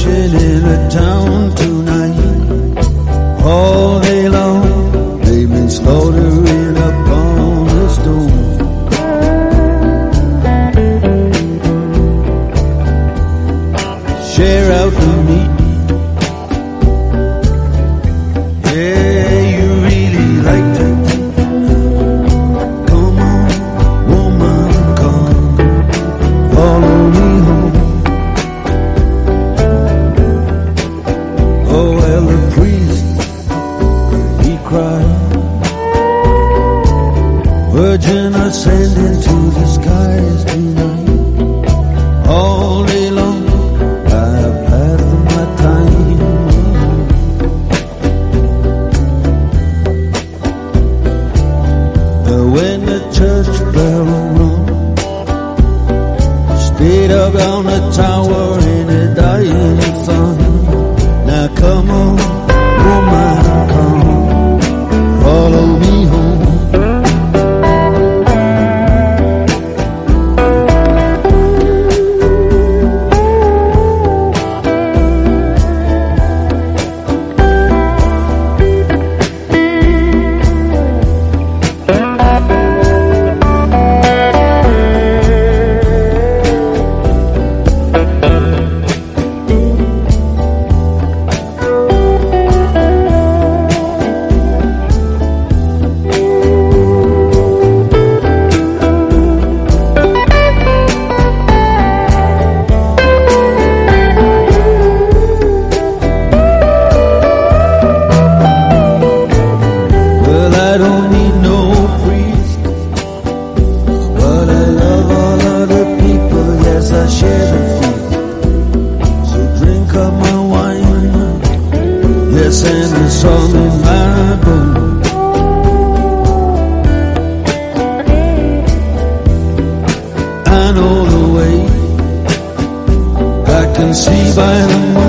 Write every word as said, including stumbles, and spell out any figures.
preaching in a town tonight. All day long they've been slaughtering upon the stone. Share out the meat. Yeah, you really like that. Come on, woman, come, follow me home. Oh, well, the priest, he cried, Virgin, ascending to the skies tonight. All day long I've had my time. When the church bell rung, stayed up on the tower in a dying sun. Now come on, woman, come, follow me home. And the song in my bones. I know the way, I can see by the moon.